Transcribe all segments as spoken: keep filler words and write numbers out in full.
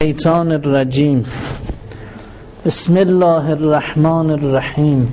الشیطان الرجیم. بسم الله الرحمن الرحیم.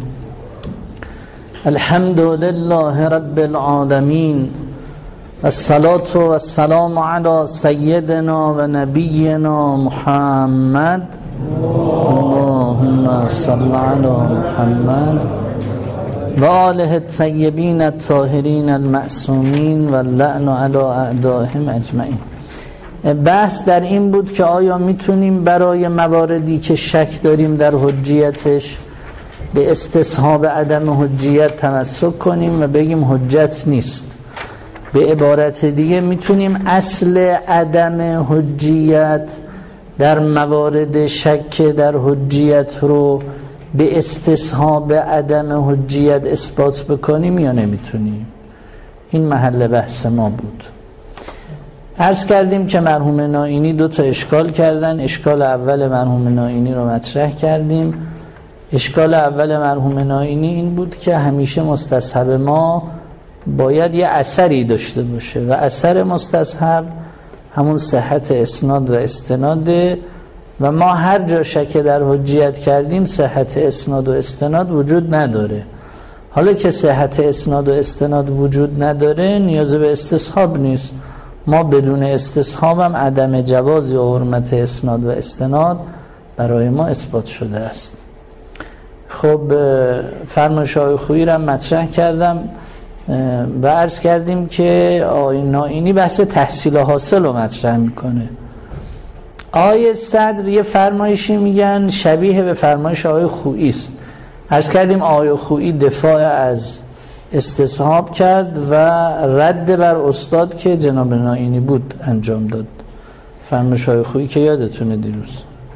الحمد لله رب العالمین والصلاة والسلام علی سیدنا و نبینا محمد. اللهم صل علی محمد و آله الطیبین الطاهرین المعصومین و اللعن علی اعدائهم اجمعین. بحث در این بود که آیا میتونیم برای مواردی که شک داریم در حجیتش به استصحاب عدم حجیت تمسک کنیم و بگیم حجت نیست. به عبارت دیگه میتونیم اصل عدم حجیت در موارد شک در حجیت رو به استصحاب عدم حجیت اثبات بکنیم یا نمیتونیم. این محل بحث ما بود. عرض کردیم که مرحوم نائینی دو تا اشکال کردن. اشکال اول مرحوم نائینی رو مطرح کردیم. اشکال اول مرحوم نائینی این بود که همیشه مستصحب ما باید یه اثری داشته باشه و اثر مستصحب همون صحت اسناد و استناده و ما هر جا شک در حجیت کردیم صحت اسناد و استناد وجود نداره. حالا که صحت اسناد و استناد وجود نداره نیاز به استصحاب نیست. ما بدون استصحاب هم عدم جواز یا حرمت اسناد و استناد برای ما اثبات شده است. خب فرمایش آقای خویی را مطرح کردم و عرض کردیم که آقای نائینی بحث تحصیل حاصل رو مطرح میکنه. آقای صدر یه فرمایشی میگن شبیه به فرمایش آقای خویی است. عرض کردیم آقای خویی دفاع از استصحاب کرد و رد بر استاد که جناب نائینی بود انجام داد. فرمایش آقای خویی که یادتونه دیروز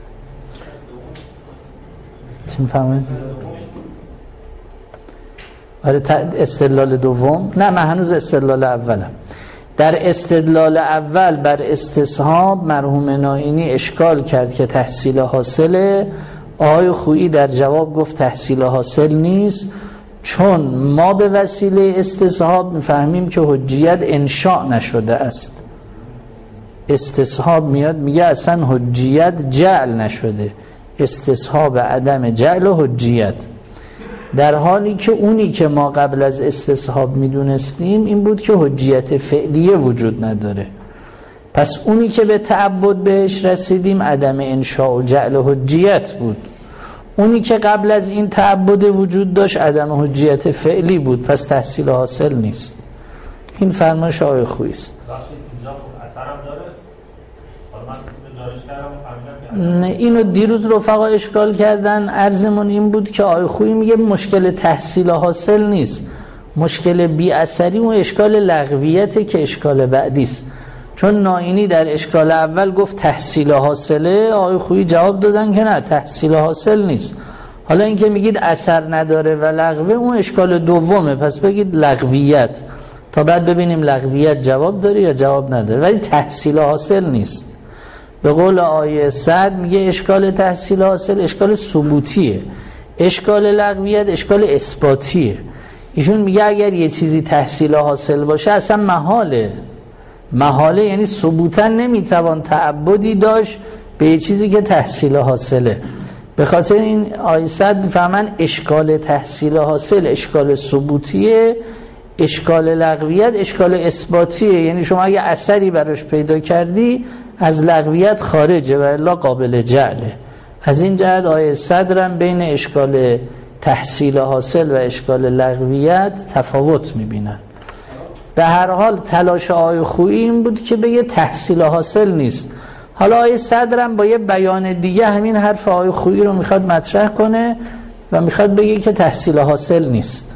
چی می‌فهمید؟ آره استدلال دوم. نه من هنوز استدلال اولم. در استدلال اول بر استصحاب مرحوم نائینی اشکال کرد که تحصیل حاصله. آقای خویی در جواب گفت تحصیل حاصل نیست، چون ما به وسیله استصحاب میفهمیم که حجیت انشاء نشده است. استصحاب میاد میگه اصلا حجیت جعل نشده، استصحاب عدم جعل و حجیت، در حالی که اونی که ما قبل از استصحاب میدونستیم این بود که حجیت فعلیه وجود نداره. پس اونی که به تعبد بهش رسیدیم عدم انشاء و جعل و حجیت بود. اونی که قبل از این تعبد وجود داشت عدم حجیت فعلی بود، پس تحصیل حاصل نیست. این فرمایش آقای خویی است. اینو دیروز رفقا اشکال کردن. عرضمون این بود که آقای خویی میگه مشکل تحصیل حاصل نیست، مشکل بی اثری و اشکال لغویته که اشکال بعدی است. چون نائینی در اشکال اول گفت تحصیل حاصله، آقای خویی جواب دادن که نه تحصیل حاصل نیست. حالا اینکه میگید اثر نداره و لغوه اون اشکال دومه، پس بگید لغویت تا بعد ببینیم لغویت جواب داره یا جواب نداره، ولی تحصیل حاصل نیست. به قول آیه صد میگه اشکال تحصیل حاصل اشکال ثبوتیه، اشکال لغویت اشکال اثباتیه. ایشون میگه اگر یه چیزی تحصیل حاصل باشه اصلا محاله. محاله یعنی ثبوتا نمیتوان تعبدی داشت به یه چیزی که تحصیل حاصله. به خاطر این آیه صد میفهمن اشکال تحصیل حاصل اشکال ثبوتیه، اشکال لغویت اشکال اثباتیه. یعنی شما اگه اثری براش پیدا کردی از لغویت خارجه و الا قابل جعله. از این جهت آیه صدرم بین اشکال تحصیل حاصل و اشکال لغویت تفاوت میبینن. به هر حال تلاش آقای خویی این بود که بگه تحصیل حاصل نیست. حالا آیه صدرم با یه بیان دیگه همین حرف آقای خویی رو میخواد مطرح کنه و میخواد بگه که تحصیل حاصل نیست.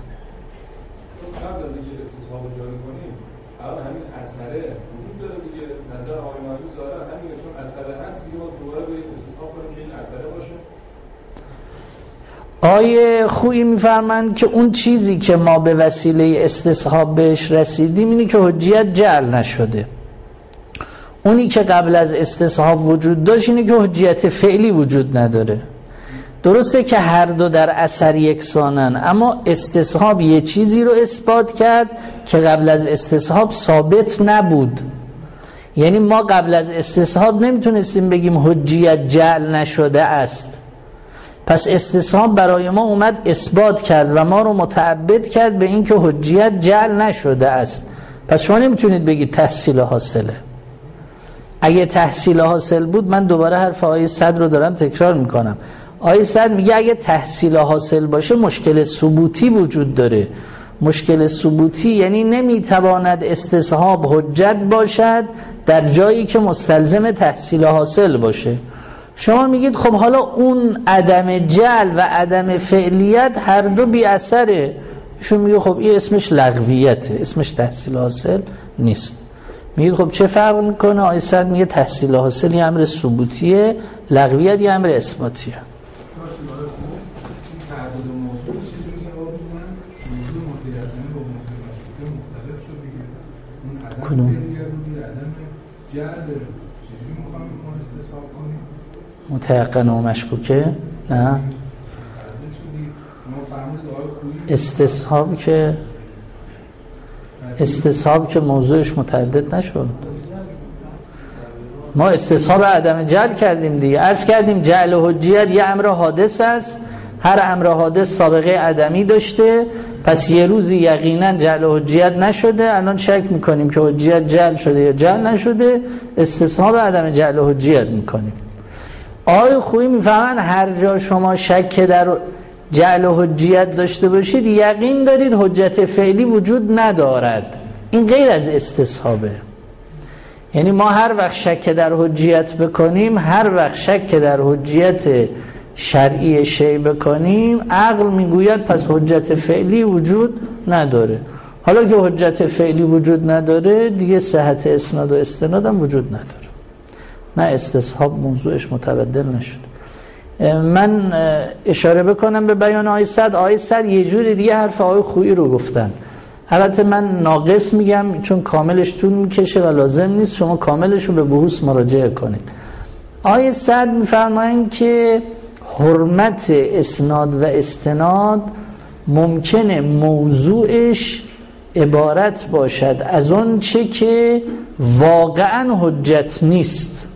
آیه خویی میفرمند که اون چیزی که ما به وسیله استصحاب بهش رسیدیم اینی که حجیت جعل نشده. اونی که قبل از استصحاب وجود داشت اینی که حجیت فعلی وجود نداره. درسته که هر دو در اثر یکسانن، اما استصحاب یه چیزی رو اثبات کرد که قبل از استصحاب ثابت نبود. یعنی ما قبل از استصحاب نمیتونستیم بگیم حجیت جعل نشده است، پس استصحاب برای ما اومد اثبات کرد و ما رو متعبد کرد به این که حجیت جعل نشده است. پس شما نمیتونید بگید تحصیل حاصله. اگه تحصیل حاصل بود، من دوباره حرف آیه صد رو دارم تکرار میکنم، آیه صد میگه اگه تحصیل حاصل باشه مشکل ثبوتی وجود داره. مشکل ثبوتی یعنی نمیتواند استصحاب حجت باشد در جایی که مستلزم تحصیل حاصل باشه. شما میگید خب حالا اون عدم جعل و عدم فعلیت هر دو بی اثره. شما میگه خب این اسمش لغویته، اسمش تحصیل حاصل نیست. میگید خب چه فرق میکنه؟ آیه صد میگه تحصیل حاصل یه امر ثبوتیه، لغویت یه امر اثباتیه. کدوم؟ متيقن و مشکوکه؟ نه استصحاب که استصحاب که موضوعش متعدد نشد. ما استصحاب عدم جعل کردیم دیگه. عرض کردیم جعل و حجیت یه امر حادث است، هر امر حادث سابقه عدمی داشته، پس یه روزی یقینا جعل و حجیت نشده، الان شک میکنیم که حجیت جعل شده یا جعل نشده، استصحاب عدم جعل و حجیت میکنیم. آقای خویی میفهمن هر جا شما شک در جعل و حجیت داشته باشید یقین دارید حجت فعلی وجود ندارد. این غیر از استصحابه. یعنی ما هر وقت شک در حجیت بکنیم، هر وقت شک در حجیت شرعی شی بکنیم، عقل میگوید پس حجت فعلی وجود نداره. حالا که حجت فعلی وجود نداره دیگه صحت اسناد و استناد هم وجود نداره. نه استصحاب موضوعش متبدل نشد. من اشاره بکنم به بیان آیه صد. آیه صد یه جوری دیگه حرف آیه خویی رو گفتن. البته من ناقص میگم چون کاملش طول میکشه و لازم نیست، شما کاملش رو به بحوث مراجعه کنید. آیه صد میفرمایند که حرمت اسناد و استناد ممکنه موضوعش عبارت باشد از اون چه که واقعا حجت نیست.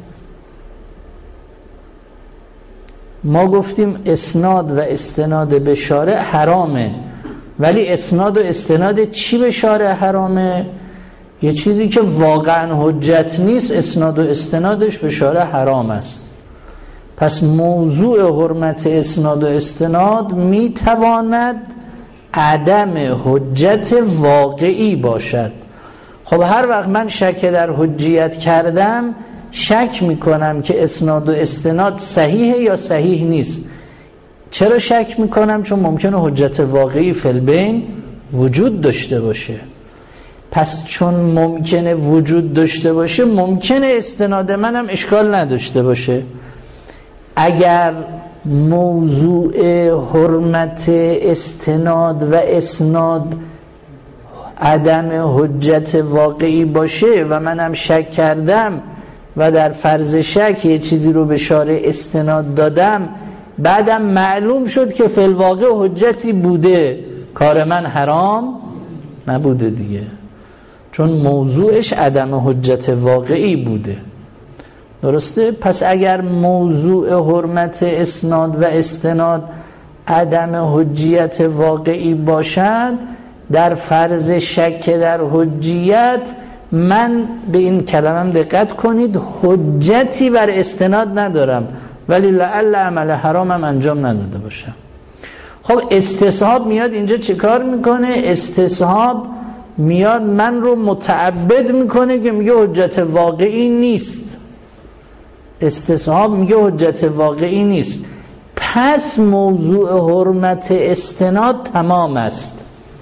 ما گفتیم اسناد و استناد به شارع حرامه، ولی اسناد و استناد چی به شارع حرامه؟ یه چیزی که واقعا حجت نیست، اسناد و استنادش به شارع حرام است. پس موضوع حرمت اسناد و استناد میتواند عدم حجت واقعی باشد. خب هر وقت من شک در حجیت کردم شک میکنم که اسناد و استناد صحیحه یا صحیح نیست. چرا شک میکنم؟ چون ممکنه حجت واقعی فی البین وجود داشته باشه. پس چون ممکنه وجود داشته باشه ممکنه استناد منم اشکال نداشته باشه. اگر موضوع حرمت استناد و اسناد عدم حجت واقعی باشه و منم شک کردم و در فرض شک یه چیزی رو به شارع استناد دادم، بعدم معلوم شد که فی الواقع حجتی بوده، کار من حرام نبوده دیگه، چون موضوعش عدم حجت واقعی بوده. درسته؟ پس اگر موضوع حرمت اسناد و استناد عدم حجیت واقعی باشد، در فرض شک در حجیت من به این کلمم دقت کنید، حجتی بر استناد ندارم ولی لعل عمل حرامم انجام نداده باشم. خب استصحاب میاد اینجا چه کار میکنه؟ استصحاب میاد من رو متعبد میکنه که میگه حجت واقعی نیست. استصحاب میگه حجت واقعی نیست، پس موضوع حرمت استناد تمام است.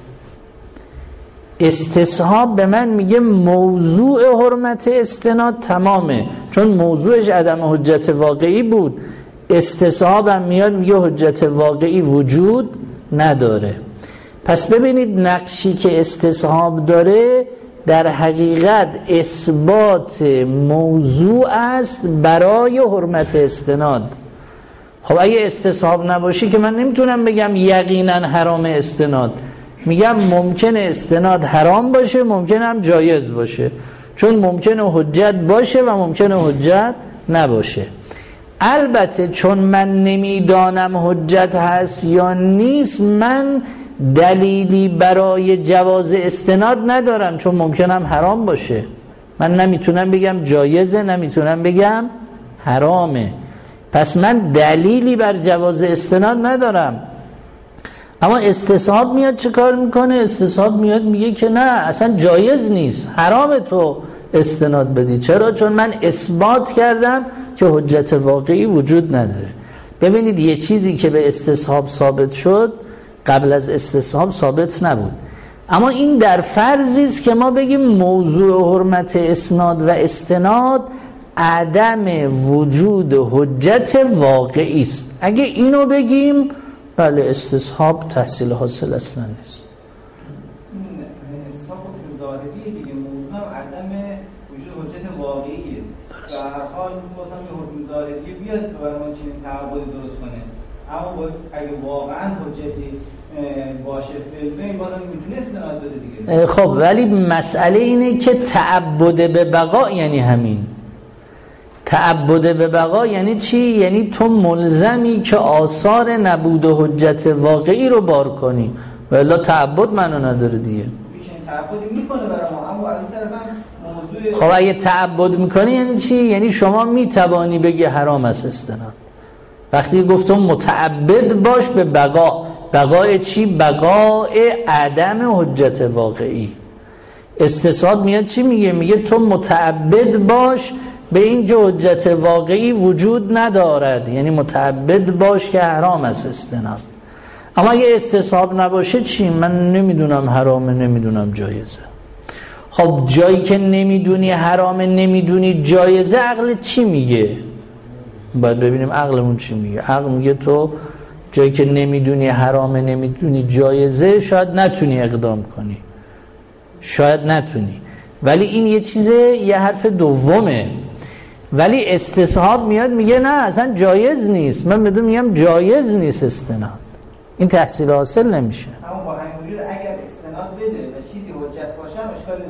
استصحاب به من میگه موضوع حرمت استناد تمامه، چون موضوعش عدم حجت واقعی بود. استصحاب هم میاد میگه حجت واقعی وجود نداره. پس ببینید نقشی که استصحاب داره در حقیقت اثبات موضوع است برای حرمت استناد. خب اگه استصحاب نباشی که من نمیتونم بگم یقینا حرام استناد، میگم ممکنه استناد حرام باشه، ممکنه هم جایز باشه، چون ممکنه حجت باشه و ممکنه حجت نباشه. البته چون من نمیدانم حجت هست یا نیست، من دلیلی برای جواز استناد ندارم، چون ممکنم حرام باشه. من نمیتونم بگم جایزه، نمیتونم بگم حرامه، پس من دلیلی بر جواز استناد ندارم. اما استصحاب میاد چه کار میکنه؟ استصحاب میاد میگه که نه، اصلا جایز نیست، حرام تو استناد بدی. چرا؟ چون من اثبات کردم که حجت واقعی وجود نداره. ببینید یه چیزی که به استصحاب ثابت شد قبل از استصحاب ثابت نبود. اما این در فرضی است که ما بگیم موضوع حرمت اسناد و استناد عدم وجود حجت واقعی است. اگه اینو بگیم بله استصحاب تحصیل حاصل اصلا نیست. استصحاب حکم ظاهریه دیگه، موضوع عدم وجود حجت واقعیه. در هر حال مثلا یه حکم ظاهریه بیاد برای ما چنین تعبدی درست کنه، اما باید اگه واقعا حجتی باشه فعلا این بازم میتونه استناد بده دیگه. خب ولی مسئله اینه که تعبد به بقا یعنی همین. تعبد به بقا یعنی چی؟ یعنی تو ملزمی که آثار نبود و حجت واقعی رو بار کنی، والا تعبد منو نداره دیگه. چنین تعبدی میکنه برای ما، اما از این طرف هم موضوع خب اگه تعبد میکنی یعنی چی؟ یعنی شما میتوانی بگی حرام است استناد. وقتی گفتم متعبد باش به بقا، بقای چی؟ بقای عدم حجت واقعی. استصحاب میاد چی میگه؟ میگه تو متعبد باش به این که حجت واقعی وجود ندارد، یعنی متعبد باش که حرام است استناد. اما اگه استصحاب نباشه چی؟ من نمیدونم حرامه، نمیدونم جایزه. خب جایی که نمیدونی حرامه، نمیدونی جایزه، عقل چی میگه؟ باید ببینیم عقلمون چی میگه. عقل میگه تو جایی که نمیدونی حرامه، نمیدونی جایزه، شاید نتونی اقدام کنی، شاید نتونی. ولی این یه چیزه، یه حرف دومه. ولی استصحاب میاد میگه نه اصلا جایز نیست، من بدون میگم جایز نیست استناد، این تحصیل حاصل نمیشه. اما با همین وجود اگر استناد بده و چیزی حجت باشه هم اشکالی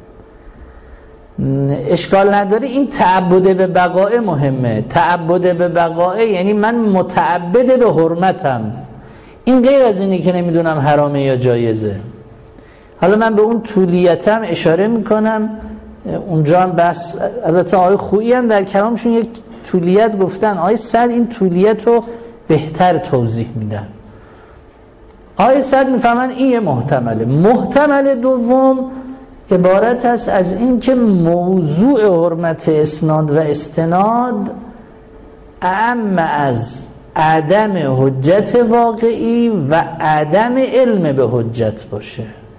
نداره. اشکال نداره. این تعبد به بقای مهمه. تعبد به بقای یعنی من متعبد به حرمتم، این غیر از اینی که نمیدونم حرامه یا جایزه. حالا من به اون طولیتم اشاره میکنم، اونجا هم بس. البته آقای خویی هم در کلامشون یک طولیت گفتن، آقای سعد این طولیت رو بهتر توضیح میدن. آقای سعد میفهمن این یه محتمله. محتمل دوم عبارت است از این که موضوع حرمت اسناد و استناد اعم از عدم حجت واقعی و عدم علم به حجت باشه.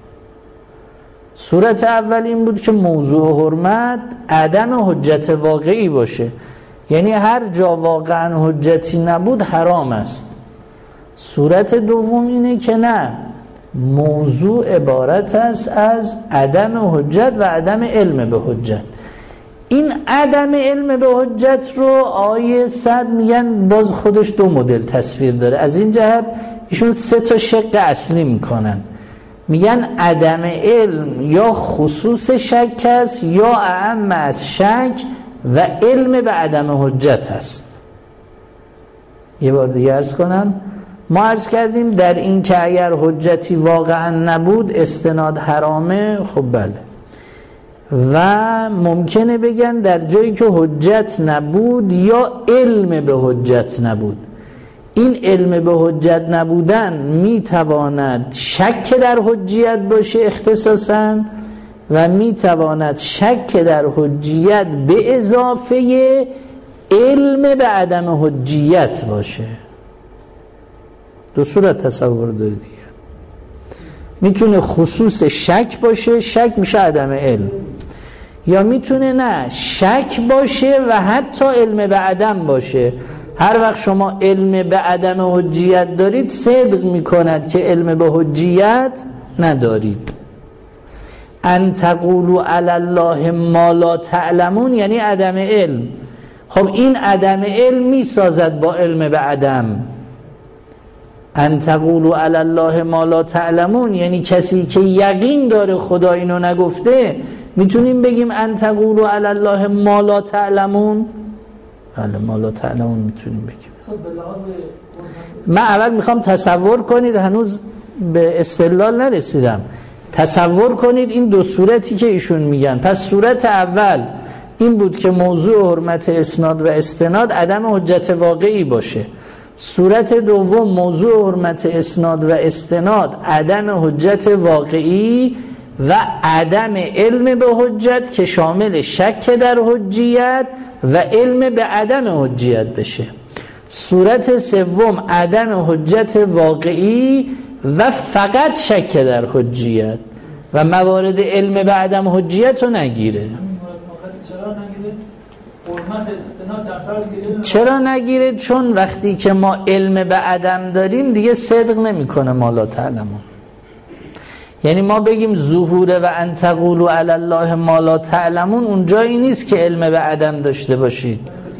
صورت اول این بود که موضوع حرمت عدم حجت واقعی باشه، یعنی هر جا واقعا حجتی نبود حرام است. صورت دوم اینه که نه، موضوع عبارت است از عدم حجت و عدم علم به حجت. این عدم علم به حجت رو آیه صد میگن باز خودش دو مدل تصویر داره. از این جهت ایشون سه تا شق اصلی میکنن. میگن عدم علم یا خصوص شک است یا اعم از شک و علم به عدم حجت است. یه بار دیگه عرض کنم، ما عرض کردیم در این که اگر حجتی واقعا نبود استناد حرامه. خب بله، و ممکنه بگن در جایی که حجت نبود یا علم به حجت نبود. این علم به حجت نبودن میتواند شک در حجیت باشه اختصاصا، و میتواند شک در حجیت به اضافه علم به عدم حجیت باشه. دو صورت تصور داره دیگه. میتونه خصوص شک باشه، شک میشه عدم علم، یا میتونه نه شک باشه و حتی علم به عدم باشه. هر وقت شما علم به عدم حجیت دارید صدق میکند که علم به حجیت ندارید. ان تقولوا علی الله ما لا تعلمون یعنی عدم علم. خب این عدم علم میسازد با علم به عدم. ان تقولوا علی الله ما لا تعلمون یعنی کسی که یقین داره خدا اینو نگفته، میتونیم بگیم ان تقولوا علی الله ما لا تعلمون؟ بله ما لا تعلمون میتونیم بگیم. من اول میخوام تصور کنید، هنوز به استدلال نرسیدم، تصور کنید این دو صورتی که ایشون میگن. پس صورت اول این بود که موضوع حرمت اسناد و استناد عدم حجت واقعی باشه. صورت دوم موضوع حرمت اسناد و استناد عدم حجت واقعی و عدم علم به حجت که شامل شک در حجیت و علم به عدم حجیت بشه. صورت سوم عدم حجت واقعی و فقط شک در حجیت و موارد علم به عدم حجیت رو نگیره. چرا نگیره؟ چون وقتی که ما علم به عدم داریم دیگه صدق نمیکنه ما لا تعلمون. یعنی ما بگیم ظهور و ان تقولوا علی الله ما لا تعلمون اونجایی نیست که علم به عدم داشته باشید.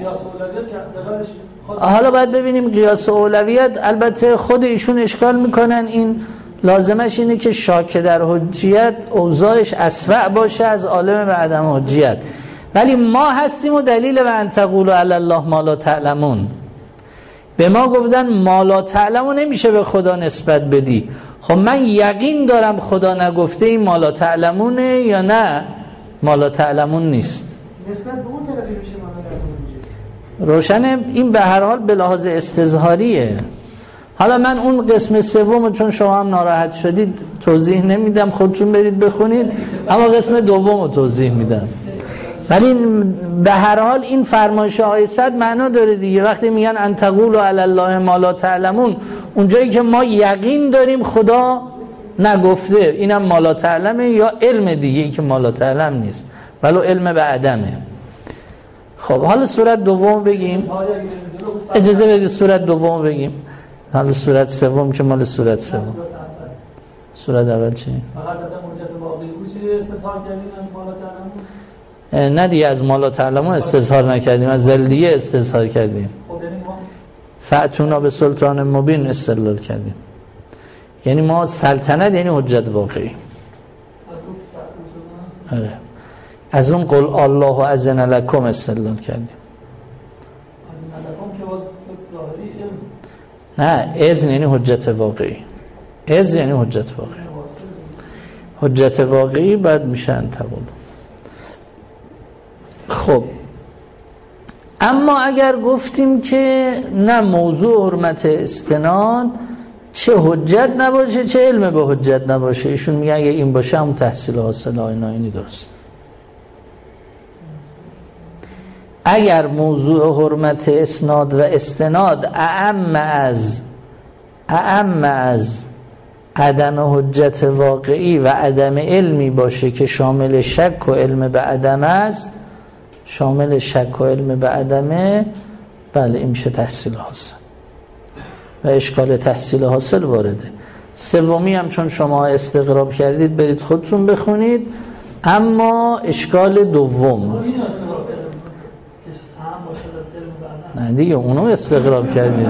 حالا باید ببینیم قیاس اولویت. البته خود ایشون اشکال میکنن، این لازمش اینه که شاک در حجیت اوضاعش اسوأ باشه از عالم به عدم حجیت، ولی ما هستیم و دلیل و ان تقولوا علی الله ما لا تعلمون. به ما گفتن ما لا تعلمون نمیشه به خدا نسبت بدی. خب من یقین دارم خدا نگفته این ما لا تعلمونه یا نه ما لا تعلمون نیست. نسبت به اون طرفی میشه ما لا تعلمون. روشنه. این به هر حال به لحاظ استظهاریه. حالا من اون قسم سوم چون شما هم ناراحت شدید توضیح نمیدم، خودتون برید بخونید، اما قسم دوم رو توضیح میدم. ولی به هر حال این فرمایش آیه صد معنا داره دیگه. وقتی میگن ان تقولوا علی الله ما لا تعلمون، اونجایی که ما یقین داریم خدا نگفته اینم ما لا تعلمه، یا علم دیگه ای که ما لا تعلم نیست ولو علم به عدمه. خب حالا صورت دوم بگیم. اجازه بدید صورت دوم بگیم. حالا صورت سوم که مال صورت سوم. صورت اول چی؟ فقط عدم حجت واقعی باشه استظهار کردیم از ما لا تعلمون. نه دیگه از ما لا تعلمون استظهار نکردیم، از دلیل دیگه استظهار کردیم. فأتونا به سلطان مبین استدلال کردیم. یعنی ما سلطنت یعنی حجت واقعی. آره. از اون قل الله اذن لکم استدلال کردیم. نه اذن یعنی حجت واقعی. اذن یعنی حجت واقعی. حجت واقعی بعد میشن تقول. خب اما اگر گفتیم که نه موضوع حرمت استناد چه حجت نباشه چه علم به حجت نباشه، ایشون میگن اگه این باشه همون تحصیل حاصل آینه درست. اگر موضوع حرمت اسناد و استناد اعم از اعم از عدم حجت واقعی و عدم علمی باشه که شامل شک و علم به عدم است، شامل شک و علم به عدمه، بله این میشه تحصیل حاصل و اشکال تحصیل حاصل وارده. سومی هم چون شما استقراب کردید برید خودتون بخونید. اما اشکال دوم نه دیگه اونو استقراب کردید.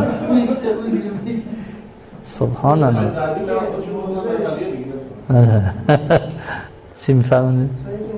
سبحان الله. چی میفهمونید؟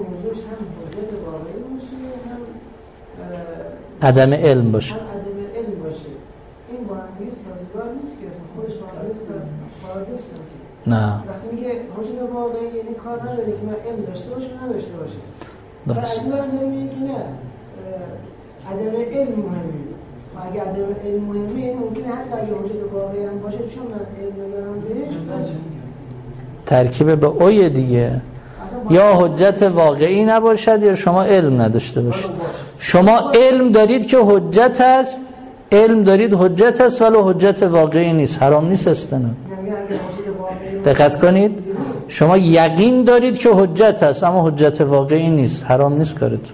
عدم علم باشه. عدم علم باشه. این با هم دیگه سازگار نیست که اصلا خودش با هم دیگه پارادوکس که. نه. وقتی میگه حجت واقعی یعنی کار نداره که من علم داشته باشه و نداشته باشه. درست. از این برای میگه که نه. عدم علم مهمه. و اگه عدم علم مهمه یعنی ممکنه حتی اگه حجت واقعی هم باشه چون من علم ندارم بهش بس ترکیب به اوی دیگه. یا حجت واقعی نباشد یا شما علم نداشته باشید. شما علم دارید که حجت است، علم دارید حجت است ولی حجت واقعی نیست، حرام نیست استناد. دقت کنید، شما یقین دارید که حجت است اما حجت واقعی نیست، حرام نیست کارتون.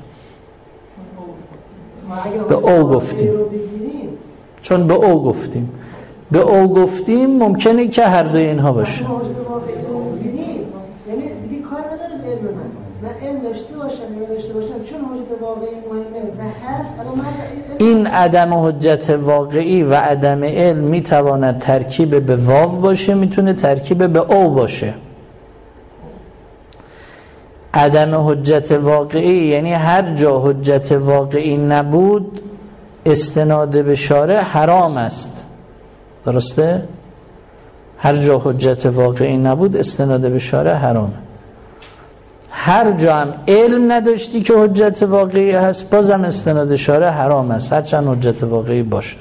به او گفتیم چون به او گفتیم به او گفتیم ممکنه که هر دوی اینها باشه. علم داشته باشم یا داشته باشم چون حجت واقعی مهمه و هست. این عدم حجت واقعی و عدم علم میتواند ترکیب به واو باشه، میتونه ترکیب به او باشه. عدم حجت واقعی یعنی هر جا حجت واقعی نبود استناد به شارع حرام است. درسته؟ هر جا حجت واقعی نبود استناد به شارع حرامه. هر جا هم علم نداشتی که حجت واقعی هست بازم استناد شارع حرام است، هرچند حجت واقعی باشه.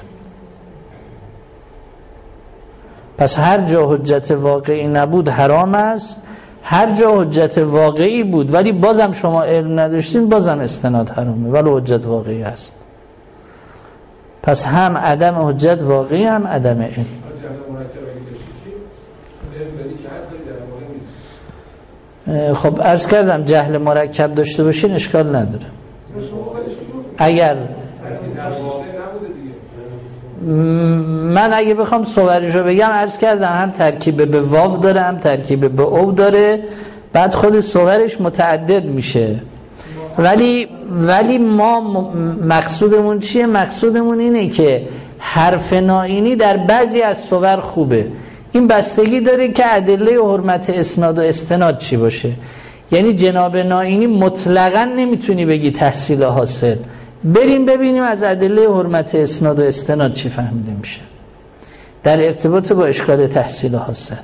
پس هر جا حجت واقعی نبود حرام است، هر جا حجت واقعی بود ولی بازم شما علم نداشتین بازم استناد حرامه ولی حجت واقعی هست. پس هم عدم حجت واقعی هم عدم علم. خب عرض کردم جهل مرکب داشته باشین اشکال نداره. اگر من اگه بخوام صورش رو بگم عرض کردم هم ترکیب به واو داره هم ترکیب به او داره، بعد خود صورش متعدد میشه. ولی ولی ما مقصودمون چیه؟ مقصودمون اینه که حرف نائینی در بعضی از صور خوبه. این بستگی داره که ادله و حرمت اسناد و استناد چی باشه. یعنی جناب نائینی مطلقاً نمیتونی بگی تحصیل حاصل. بریم ببینیم از ادله و حرمت اسناد و استناد چی فهمیده میشه در ارتباط با اشکال تحصیل حاصل.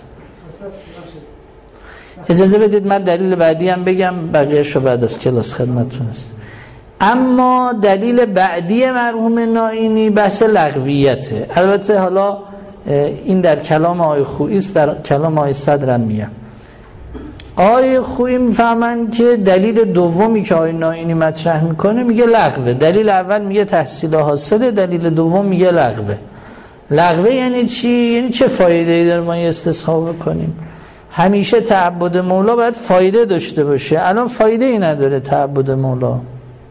اجازه بدید من دلیل بعدی هم بگم، بقیه‌اش رو بعد از کلاس خدمتتون است. اما دلیل بعدی مرحوم نائینی بحث لغویته. البته حالا این در کلام آقای خویی است، در کلام آقای صدرم میگم. آقای خویی میفهمن که دلیل دومی که آقای نائینی مطرح میکنه میگه لغوه. دلیل اول میگه تحصیل حاصله، دلیل دوم میگه لغوه. لغوه یعنی چی؟ یعنی چه فایده‌ای داره ما استصحاب کنیم؟ همیشه تعبد مولا باید فایده داشته باشه. الان فایده ای نداره تعبد مولا.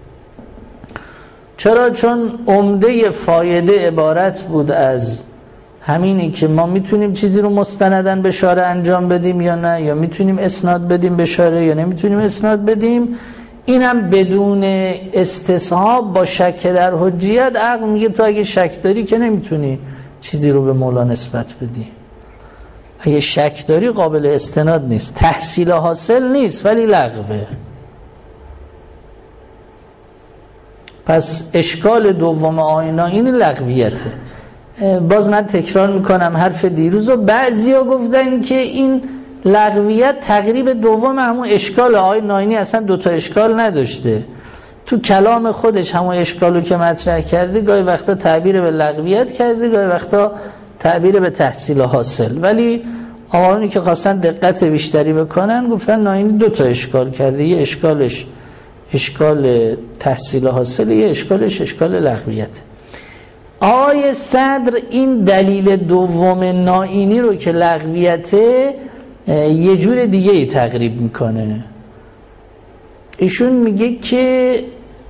چرا؟ چون عمده فایده عبارت بود از همینی که ما میتونیم چیزی رو مستندن به شارع انجام بدیم یا نه، یا میتونیم اسناد بدیم به شارع یا نمیتونیم اسناد بدیم. اینم بدون استصحاب با شک در حجیت. عقل میگه تو اگه شک داری که نمیتونی چیزی رو به مولا نسبت بدی. اگه شک داری قابل استناد نیست، تحصیل حاصل نیست ولی لغوه. پس اشکال دوم آینا این لغویته. باز من تکرار میکنم حرف دیروز رو. بعضیا گفتن که این لغویت تقریب دوم همون اشکال آقای نائینی اصلا دوتا اشکال نداشته. تو کلام خودش همون اشکالو که مطرح کرده گاهی وقتا تعبیر به لغویت کرده، گاهی وقتا تعبیر به تحصیل حاصل. ولی آقایانی که خواستن دقت بیشتری بکنن گفتن نائینی دوتا اشکال کرده، یه اشکالش اشکال تحصیل حاصل، یه اشکالش اشکال لغویت. آقای صدر این دلیل دوم نائینی رو که لغویته یه جور دیگه ای تقریب میکنه. ایشون میگه که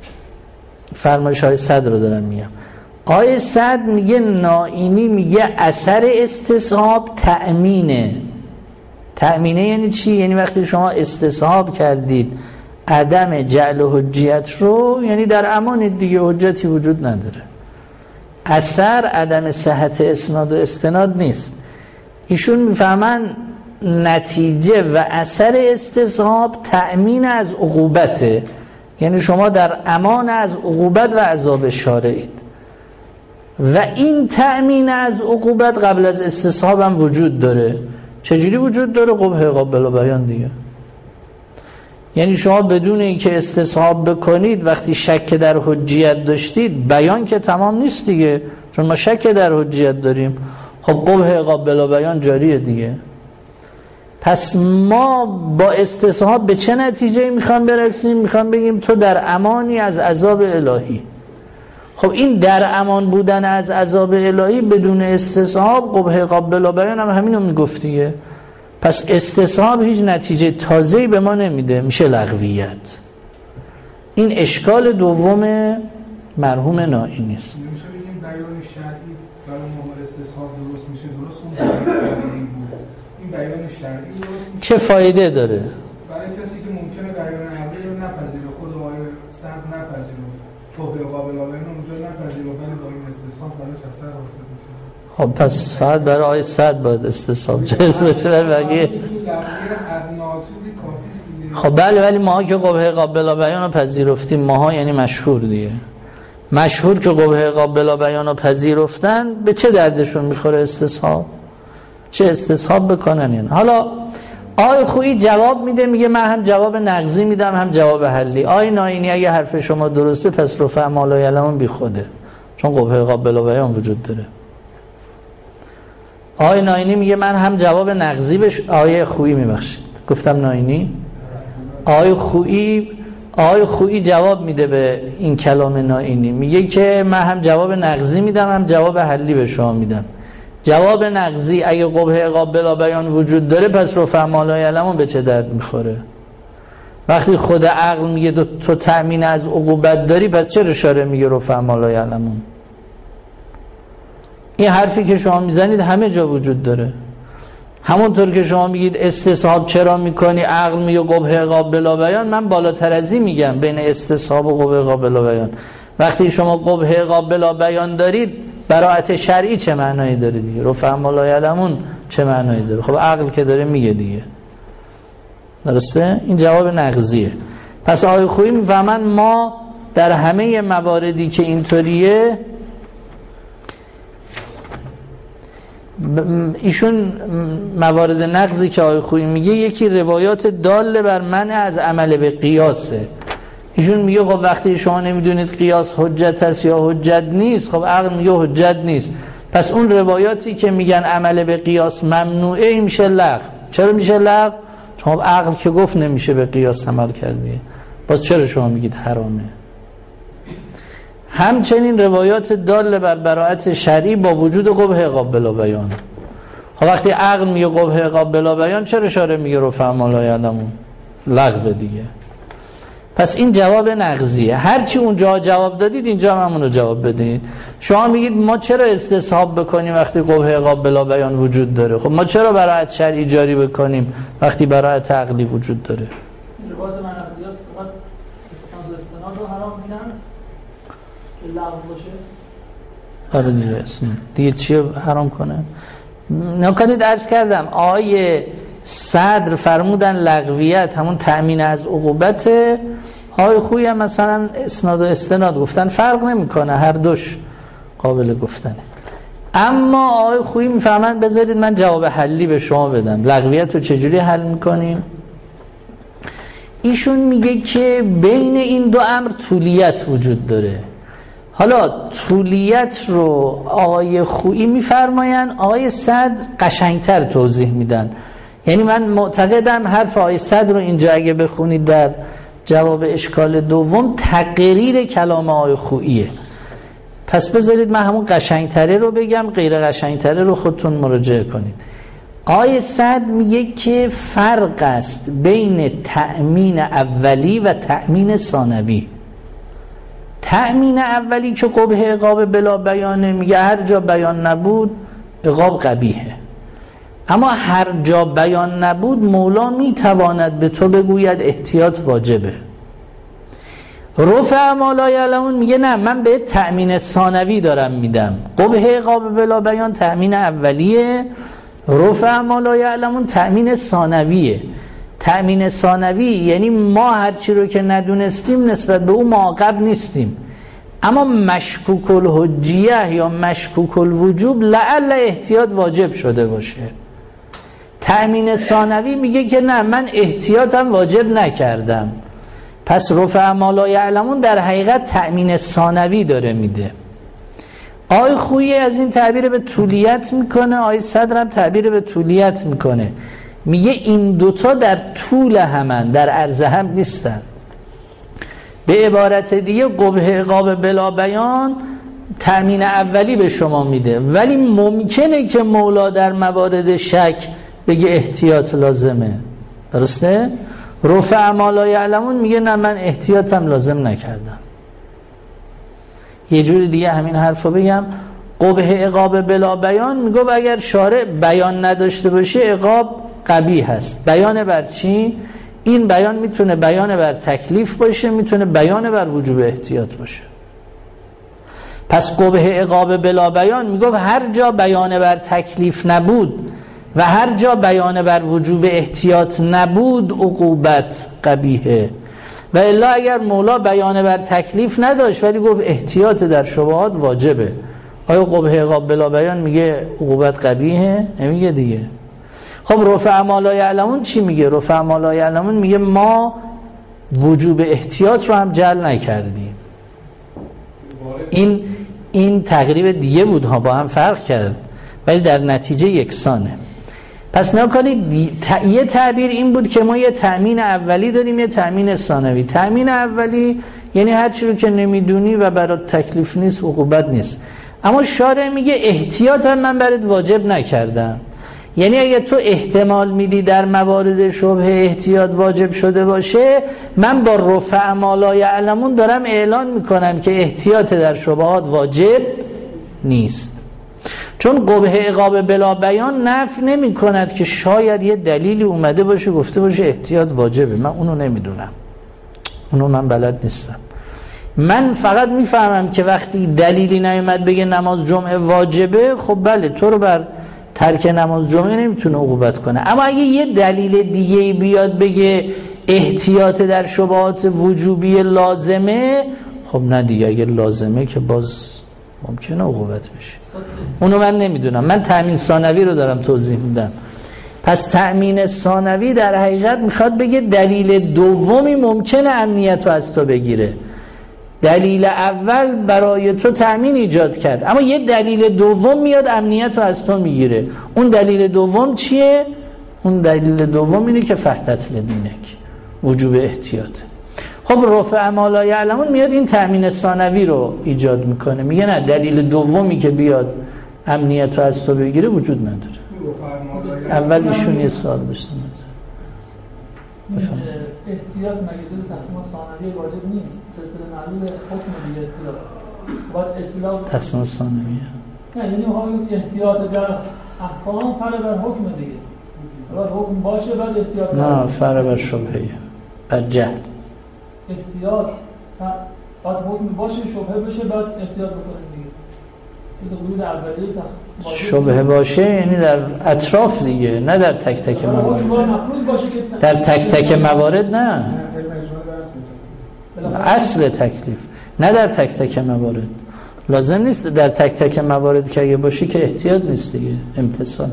فرمایش های صدر رو دارم میگم. آقای صدر میگه نائینی میگه اثر استصحاب تأمینه. تأمینه یعنی چی؟ یعنی وقتی شما استصحاب کردید عدم جعل حجیت رو، یعنی در امان دیگه حجتی وجود نداره. اثر عدم صحت اسناد و استناد نیست. ایشون میفهمن نتیجه و اثر استصحاب تأمین از عقوبته، یعنی شما در امان از عقوبت و عذاب شارعید. و این تأمین از عقوبت قبل از استصحاب هم وجود داره. چجوری وجود داره؟ قبح قابل بیان دیگه. یعنی شما بدون اینکه استصحاب بکنید وقتی شک در حجیت داشتید، بیان که تمام نیست دیگه، چون ما شک در حجیت داریم. خب قبح قابل بیان جاریه دیگه. پس ما با استصحاب به چه نتیجه میخوام برسیم؟ میخوام بگیم تو در امانی از عذاب الهی. خب این در امان بودن از عذاب الهی بدون استصحاب قبح قابل بیان هم همینو میگفت دیگه. پس استصحاب هیچ نتیجه تازه‌ای به ما نمیده، میشه لغویت. این اشکال دوم مرحوم نائینی است. نمیشه بگیم بیان شرعی برای ما استصحاب درست میشه، درست اون این بیان شرعی درست چه فایده داره؟ برای کسی که ممکنه بیان عقلی رو نپذیره، خود آقای صدر نپذیره، توبه قابل بیان اونجا نپذیره، ولی با این استصحاب براش اثر حاصل میشه. خب پس فقط برای آقای صدر باید استصحاب جایز بشه، برای بقیه این لغویت ادنا چیزی کافیست دیگه. خب بله، ولی ماها که قبح عقاب بلا بیان رو پذیرفتیم، ماها یعنی مشهور دیگه، مشهور که قبح عقاب بلا بیان رو پذیرفتن، به چه دردشون میخوره استصحاب؟ چه استصحاب بکنن یعنی؟ حالا آقای خویی جواب میده، میگه من هم جواب نقضی میدم هم جواب حلی. آقای ناینی اگه حرف شما درسته پس رفع ما لا یعلمون بی خوده، چون قبح عقاب بلا بیان وجود داره. آقای ناینی میگه من هم جواب نقضی بش. آقای خویی میبخشید گفتم ناینی، آقای خویی آقای خویی جواب میده به این کلام ناینی، میگه که من هم جواب نقضی میدم هم جواب حلی به شما میدم. جواب نقضی اگه قبح عقاب بلا بیان وجود داره پس رفع ما لا یعلمون به چه درد میخوره؟ وقتی خود عقل میگه تو تأمین از عقوبت داری، پس چرا شارع میگه رفع ما لا یعلمون؟ این حرفی که شما میزنید همه جا وجود داره. همونطور که شما میگید استصحاب چرا میکنی، عقل میگه قبح عقاب بلا بیان، من بالاتر از این میگم بین استصحاب و قبح عقاب بلا بیان. وقتی شما قبح عقاب بلا بیان دارید، براءت شرعی چه معنایی داره دیگه؟ رفع ما لا یعلمون چه معنایی داره؟ خب عقل که داره میگه دیگه، درسته؟ این جواب نقضیه. پس آقای خویی میفهمن ما در همه مواردی که اینطوریه، ایشون موارد نقضی که آقای خویی میگه یکی روایات داله بر منع از عمل به قیاسه. ایشون میگه خب وقتی شما نمیدونید قیاس حجت هست یا حجت نیست، خب عقل میگه حجت نیست، پس اون روایاتی که میگن عمل به قیاس ممنوعه این میشه لغو. چرا میشه لغو؟ چون عقل که گفت نمیشه به قیاس عمل کردی، باز چرا شما میگید حرامه؟ همچنین روایات داله بر براءت شرعی با وجود قبح عقاب بلا بیان. خب وقتی عقل میگه قبح عقاب بلا بیان، چرا شارع میگه رفع ما لا یعلمون؟ لغو دیگه. پس این جواب نقضیه. هرچی اونجا جواب دادید اینجا هم همونو جواب بدید. شما میگید ما چرا استصحاب بکنیم وقتی قبح عقاب بلا بیان وجود داره؟ خب ما چرا براءت شرعی جاری بکنیم وقتی براءت عقلی وجود داره؟ روایت منقضیات فقط استناد و استناد رو حرام میدن که لغو باشه. آره دیگه اصلا دیگه چی حرام کنه؟ نکنید عرض کردم آیه صدر فرمودن لغویت همون تأمین از عقوبت. آقای خویی هم مثلا اسناد و استناد گفتن فرق نمیکنه، هر دوش قابل گفتنه. اما آقای خویی میفهمن بذارید من جواب حلی به شما بدم، لغویت رو چجوری حل میکنیم؟ ایشون میگه که بین این دو امر طولیت وجود داره. حالا طولیت رو آقای خویی میفرماین، آقای صدر قشنگتر توضیح میدن. یعنی من معتقدم حرف آقای صدر رو اینجا اگه بخونید در جواب اشکال دوم تقریر کلام آقای خوییه. پس بذارید من همون قشنگتره رو بگم، غیر قشنگتره رو خودتون مراجعه کنید. آقای صدر میگه که فرق است بین تأمین اولی و تأمین ثانوی. تأمین اولی که قبح عقاب بلا بیانه، میگه هر جا بیان نبود عقاب قبیحه، اما هر جا بیان نبود مولا میتواند به تو بگوید احتیاط واجبه. رفع ما لا یعلمون میگه نه، من به تأمین ثانوی دارم میدم. قبح عقاب بلا بیان تأمین اولیه، رفع ما لا یعلمون تأمین ثانویه. تأمین ثانوی یعنی ما هرچی رو که ندونستیم نسبت به اون معاقب نیستیم، اما مشکوک الحجیه یا مشکوک الوجوب لعل احتیاط واجب شده باشه. تأمین ثانوی میگه که نه، من احتیاطم واجب نکردم، پس رفع ما لا یعلمون در حقیقت تأمین ثانوی داره میده. آقای خویی از این تعبیر به طولیت میکنه، آقای صدر هم تعبیر به طولیت میکنه، میگه این دوتا در طول همن، در عرض هم نیستن. به عبارت دیگه قبح عقاب بلا بیان تأمین اولی به شما میده، ولی ممکنه که مولا در موارد شک بگه احتیاط لازمه، درسته؟ رفع ما لا یعلمون میگه نه، من احتیاطم لازم نکردم. یه جوری دیگه همین حرف رو بگم، قبح عقاب بلا بیان میگه اگر شارع بیان نداشته باشه عقاب قبیح هست. بیان بر چی؟ این بیان میتونه بیان بر تکلیف باشه، میتونه بیان بر وجوب احتیاط باشه. پس قبح عقاب بلا بیان میگه هر جا بیان بر تکلیف نبود و هر جا بیان بر وجوب احتیاط نبود عقوبت قبیحه. و الا اگر مولا بیان بر تکلیف نداشت ولی گفت احتیاط در شبهات واجبه، آیا قبح عقاب بلا بیان میگه عقوبت قبیحه؟ نمیگه دیگه. خب رفع ما لا یعلمون چی میگه؟ رفع ما لا یعلمون میگه ما وجوب احتیاط رو هم جعل نکردیم. این این تقریب دیگه بود ها، با هم فرق کرد ولی در نتیجه یکسانه. پس نکنید یه تعبیر این بود که ما یه تأمین اولی داریم، یه تأمین ثانوی. تأمین اولی یعنی هر چی رو که نمیدونی و برات تکلیف نیست عقوبت نیست. اما شارع میگه احتیاط هم من برات واجب نکردم. یعنی اگه تو احتمال میدی در موارد شبه احتیاط واجب شده باشه، من با رفع ما لا یعلمون دارم اعلان میکنم که احتیاط در شبهات واجب نیست. چون قبح عقاب بلا بیان نفی نمی کند که شاید یه دلیلی اومده باشه گفته باشه احتیاط واجبه. من اونو نمیدونم، اونو من بلد نیستم. من فقط میفهمم که وقتی دلیلی نیومد بگه نماز جمعه واجبه، خب بله تو رو بر ترک نماز جمعه نمیتونه عقوبت کنه. اما اگه یه دلیل دیگه بیاد بگه احتیاط در شبهات وجوبی لازمه، خب نه دیگه، اگه لازمه که باز ممکنه عقوبت بشه. اونو من نمیدونم. من تأمین ثانوی رو دارم توضیح میدم. پس تأمین ثانوی در حقیقت میخواد بگه دلیل دومی ممکنه امنیت رو از تو بگیره. دلیل اول برای تو تأمین ایجاد کرد، اما یه دلیل دوم میاد امنیت رو از تو میگیره. اون دلیل دوم چیه؟ اون دلیل دوم اینه که فحتت لدینک، وجوب احتیاط. خب رفع ما لا یعلمون میاد این تأمین ثانوی رو ایجاد میکنه، میگه نه دلیل دومی که بیاد امنیت رو از تو بگیره وجود نداره. اول ایشون یه سوال داشتن. احتیاط مگه جز تقسیم ثانوی واجب نیست؟ سلسله معلول حکم دیگه احتیاط. باید اطلاع تقسیم ثانویه. نه یعنی اون احتیاط در احکام فرع بر حکم دیگه. باید حکم باشه بعد احتیاط. نه فرع بر شبهه، بر جهل. احتیاط بعد حکم باشه شبهه بشه بعد احتیاط بکنیم دیگه. مثل قیود اولیه شبهه باشه یعنی در اطراف دیگه، نه در تک تک موارد. در تک تک موارد نه، اصل تکلیف، نه در تک تک موارد. لازم نیست در تک تک موارد که اگه باشی که احتیاط نیست دیگه، امتصاله.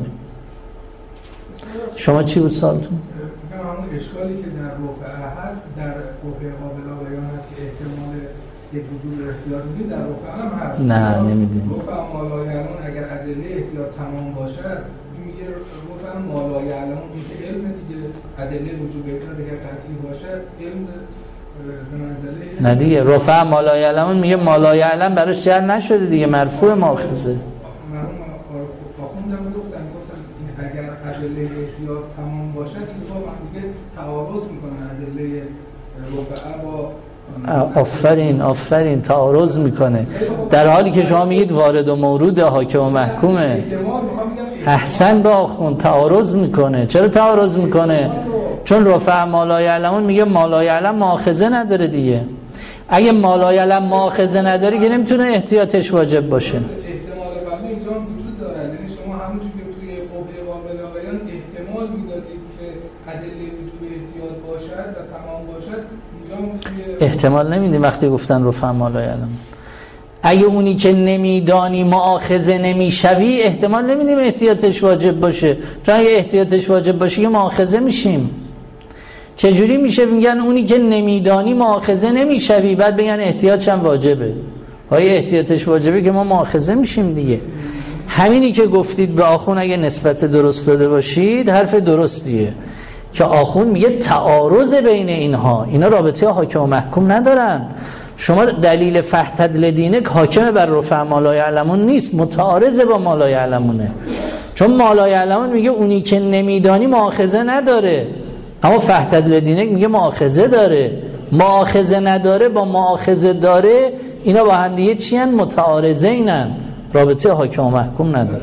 شما چی بود سالتون؟ همون اشکالی که در رفعه هست، در رفعه قابل بیان هست که احتمال یک وجود احتیاط میدید، در رفعه هم هست. نه نمیدیم. رفعه ما لا یعلمون اگر ادله احتیاط تمام باشد، میگه رفعه ما لا یعلمون این که علم دیگه، ادله وجود احتیاط اگر قطعی باشد علم به منزله نه دیگه. رفعه ما لا یعلمون میگه ما لا یعلم براش جعل نشده دیگه، مرفوع ماخذه. من آخوندم گفتم گفتم اگر ادله احتیاط تمام باشد این تو من دیگه تعارض میکنه ادله رفعه با آفرین آفرین تعارض میکنه، در حالی که شما میگید وارد و مورود حاکم و محکومه. احسن به آخوند، تعارض میکنه. چرا تعارض میکنه؟ چون رفع ما لا یعلمون میگه ما لا یعلم مؤاخذه نداره دیگه. اگه ما لا یعلم مؤاخذه نداره که نمیتونه احتیاطش واجب باشه. احتمال قبلی اینجا وجود داره، یعنی شما همونجوری که توی قبه قابل بیان احتمال میدادید که ادله وجود احتیاط باشد و تمام باشد، احتمال نمیدیم وقتی گفتن رفع ما لا یعلم. اگه اونی که نمیدانی مؤاخذه نمیشوی، احتمال نمیدیم احتیاطش واجب باشه. چون اگه احتیاطش واجب باشه که مؤاخذه میشیم. چجوری میشه میگن اونی که نمیدانی مؤاخذه نمیشوی بعد بگن احتیاطش هم واجبه؟ آیا احتیاطش واجبه که ما مؤاخذه میشیم دیگه. همینی که گفتید به آخون اگه نسبت درست داده باشید حرف درستیه که آخون میگه تعارض بین اینها، اینا رابطه حاکم و محکوم ندارن. شما دلیل فحتد لدینک حاکم بر رفع ما لا یعلمون نیست، متعارض با ما لا یعلمونه. چون ما لا یعلمون میگه اونی که نمیدانی مؤاخذه نداره، اما فحتد لدینک میگه مؤاخذه داره. مؤاخذه نداره با مؤاخذه داره، اینا با هم دیگه چی ان؟ متعارضه اینن، رابطه حاکم و محکوم نداره.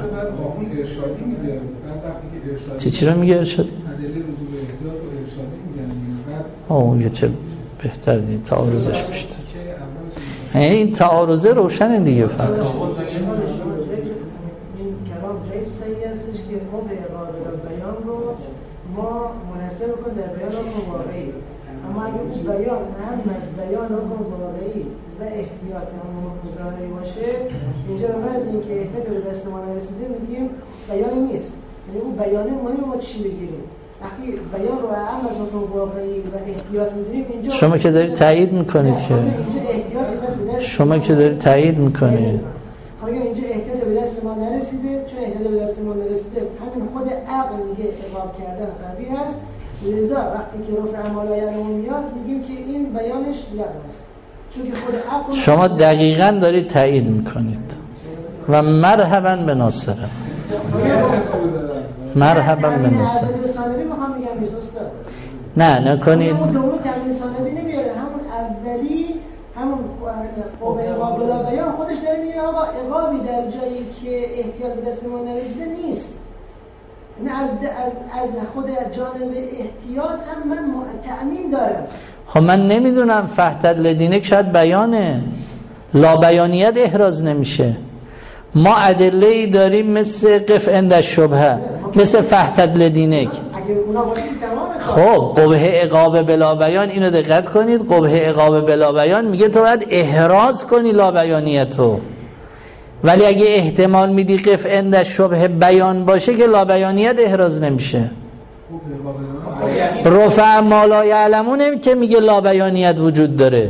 چی چی رو میگه ارشادی؟ آه یه چه بهتر دید تعارضش بیشتر. این تعارضه روشنه دیگه. فقط کلام جای مسئله هستش که قبه قابل بیان رو ما منحصر بکنیم در بیان حکم واقعی، اما اگه اون بیان هم از بیان حکم واقعی و احتیاط هم حکم ظاهری باشه، اینجا به محض اینکه احتیاط به دست ما نرسیده میگیم بیانی نیست. یعنی اون بیانه مهم ما چی بگیریم؟ وقتی بیان رو هم از حکم واقعی و احتیاط می‌دونیم اینجا شما که دارید تایید میکنید که اینجا احتیاط بس به دست شما که دارید تایید میکنید حالا اینجا احتیاط به دست ما نرسیده، چون احتیاط به دست ما نرسیده همین خود عقل میگه عقاب کردن قوی هست، لذا وقتی که رفع مالایعلمون میاد میگیم که این بیانش لغو است، چون که خود عقل. شما دقیقاً دارید تایید میکنید و مرحبا به ناصر، مرحبا به ناصر. نه نکنید. همون دوم تامین ثانوی نمیاره، همون اولی همون قوه قابل بیان خودش داره میگه آقا عقابی در جایی که احتیاط به دست ما نرسیده نیست. نه از از از خود جانب احتیاط هم من تأمین دارم. خب من نمیدونم فحتر لدینک شاید بیانه، لا بیانیت احراز نمیشه. ما ادله ای داریم مثل قف عند الشبهه، مثل فحتر لدینک. خب قبه عقاب بلا بیان، اینو دقت کنید، قبه عقاب بلا بیان میگه تو باید احراز کنی لا بیانیتو، ولی اگه احتمال میدی قف عند شبه بیان باشه که لا بیانیت احراز نمیشه. رفع ما لا یعلمون که میگه لا بیانیت وجود داره.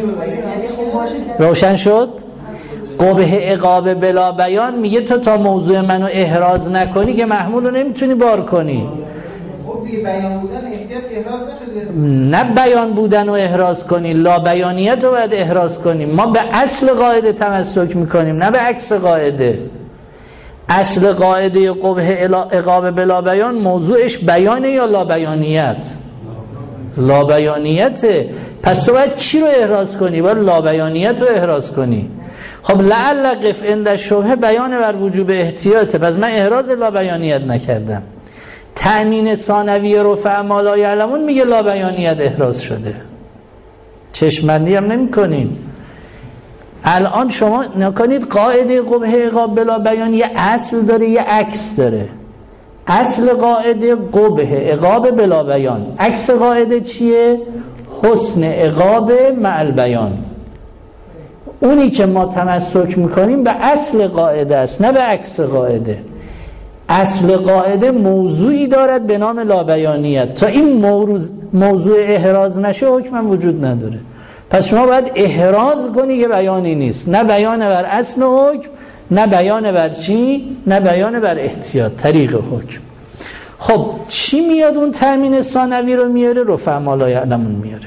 روشن شد؟ قبه عقاب بلا بیان میگه تو تا موضوع منو احراز نکنی که محمول رو نمیتونی بار کنی. خب دیگه بیان بودن احتیاط احراز نشده. نه بیان بودن رو احراز کنی، لا بیانیت رو باید احراز کنیم. ما به اصل قاعده تمسک میکنیم نه به عکس قاعده. اصل قاعده قبه عقاب بلا بیان موضوعش بیانه یا لا بیانیت؟ لا بیانیته. پس تو باید چی رو احراز کنی؟ باید لا بیانیت رو احراز کنی. خب لعل قف عند الشبهه بیان بر وجوب احتیاطه، پس من احراز لا بیانیت نکردم. تأمین ثانوی رفع ما لا یعلمون میگه لا بیانیت احراز شده، چشمندی هم نمی کنیم. الان شما نکنید قاعده قبه عقاب بلا بیان یه اصل داره یه عکس داره. اصل قاعده قبه عقاب بلا بیان، عکس قاعده چیه؟ حسن عقاب مع البیان. اونی که ما تمسک میکنیم به اصل قاعده است نه به عکس قاعده. اصل قاعده موضوعی دارد به نام لابیانیت، تا این موضوع احراز نشه حکم وجود نداره. پس شما باید احراز کنی که بیانی نیست، نه بیان بر اصل حکم، نه بیان بر چی، نه بیان بر احتیاط طریق حکم. خب چی میاد اون تأمین ثانوی رو میاره؟ رفع ما لا یعلمون میاره.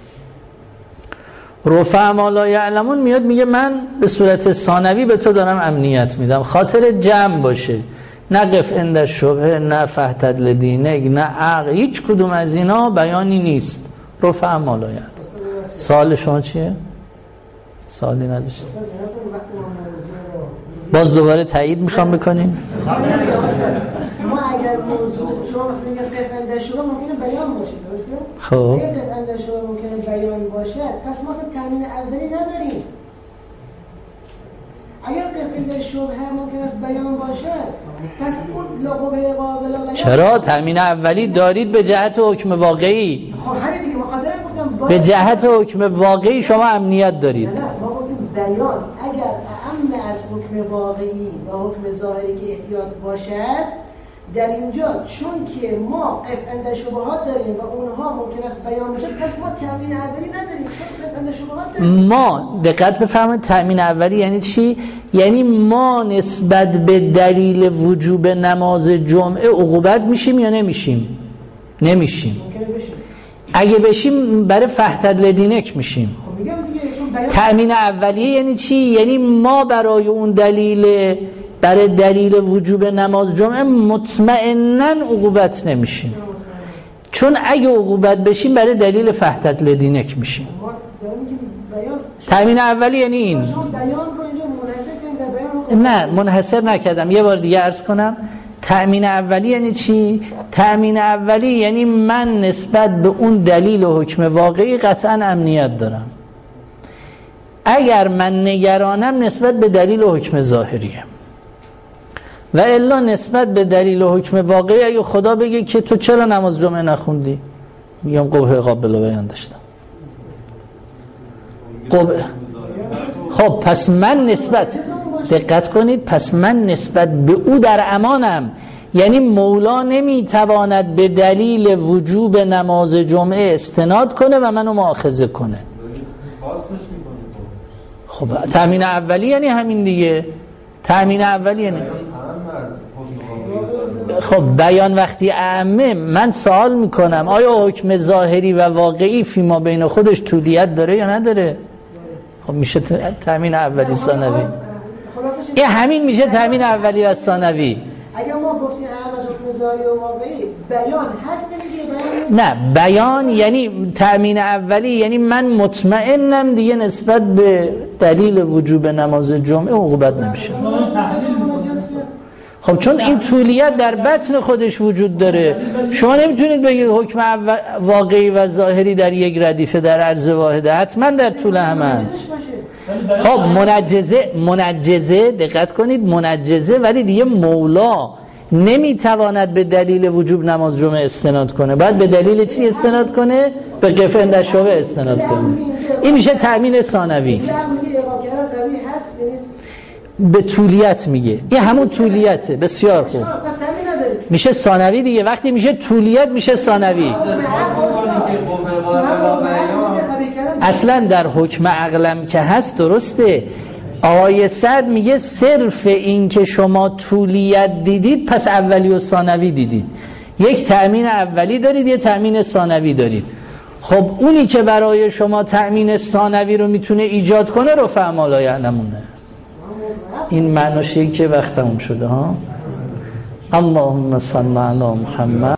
رفع ما لا یعلمون میاد میگه من به صورت ثانوی به تو دارم امنیت میدم، خاطر جمع باشه، نه قف عند الشبهه، نه فحتر لدینک، نه عقل، هیچ کدوم از اینا بیانی نیست. رفع ما لا یعلمون. سوال شما چیه؟ سوالی نداشت؟ باز دوباره تایید میخوام بکنیم؟ ما اگر موضوع شما وقتی میگه قف عند الشبهه ممکنه بیان باشه، درسته؟ خب اگه قف عند الشبهه ممکنه بیان باشه، پس ما اصلا تامین اولی نداریم. اگر قف عند الشبهه ممکن است بیان باشه، پس اون لقبه قابل بیان. چرا تامین اولی دارید به جهت حکم واقعی؟ خب همین دیگه مقدره گفتم به جهت حکم واقعی شما امنیت دارید. نه ما گفتیم بیان اگر اعم از حکم واقعی و حکم ظاهری که احتیاط باشد، در اینجا چون که ما قف عند شبهات داریم و اونها ممکن است بیان بشه، پس ما تامین اولی نداریم، چون قف عند شبهات داریم. ما دقت بفرمایید تامین اولی یعنی چی؟ یعنی ما نسبت به دلیل وجوب نماز جمعه عقوبت میشیم یا نمیشیم؟ نمیشیم. ممکنه بشیم. اگه بشیم برای فحتر لدینک میشیم. خب میگم دیگه چون بیان تامین اولیه یعنی چی؟ یعنی ما برای اون دلیل برای دلیل وجوب نماز جمعه مطمئناً عقوبت نمیشیم، چون اگه عقوبت بشیم برای دلیل فحتر لدینک میشیم. تامین اولی یعنی این. نه منحصر نکردم، یه بار دیگه عرض کنم. تأمین اولی یعنی چی؟ تأمین اولی یعنی من نسبت به اون دلیل و حکم واقعی قطعاً امنیت دارم. اگر من نگرانم نسبت به دلیل و حکم ظاهریه. و الا نسبت به دلیل و حکم واقعی اگه خدا بگه که تو چرا نماز جمعه نخوندی، میگم قبح قابل بیان داشتم. قبح. خب پس من نسبت، دقت کنید، پس من نسبت به او در امانم. یعنی مولا نمیتواند به دلیل وجوب نماز جمعه استناد کنه و منو مؤاخذه کنه. خب تأمین اولی یعنی همین دیگه. تأمین اولی یعنی خب بیان وقتی اعمه، من سوال میکنم آیا حکم ظاهری و واقعی فیما بین خودش طولیت داره یا نداره؟ خب میشه تأمین اولی ثانوی. این همین میشه تأمین اولی و ثانوی. اگر ما گفتیم اهم از حکم ظاهری و واقعی بیان هست دیگه، بیان نیست. نه بیان یعنی تأمین اولی یعنی من مطمئنم دیگه نسبت به دلیل وجوب نماز جمعه عقوبت نمیشه. خب چون این طولیت در بطن خودش وجود داره، شما نمیتونید بگید حکم واقعی و ظاهری در یک ردیفه در عرض واحده، حتما در طول همان. خب منجزه منجزه دقت کنید، منجزه ولی دیگه مولا نمیتواند به دلیل وجوب نماز جمعه استناد کنه، باید به دلیل چی استناد کنه؟ به قف اندشوه استناد کنه. این میشه تأمین ثانوی. به طولیت میگه، این همون طولیته. بسیار خوب، میشه ثانوی دیگه. وقتی میشه طولیت میشه ثانوی. اصلا در حکم عقلم که هست درسته. آیه صد میگه صرف این که شما طولیت دیدید پس اولی و ثانوی دیدید. یک تأمین اولی دارید، یک تأمین ثانوی دارید. خب اونی که برای شما تأمین ثانوی رو میتونه ایجاد کنه رو فهم لا یعلمونه. این معناشه که وقتمون شده ها. اللهم صل علی محمد.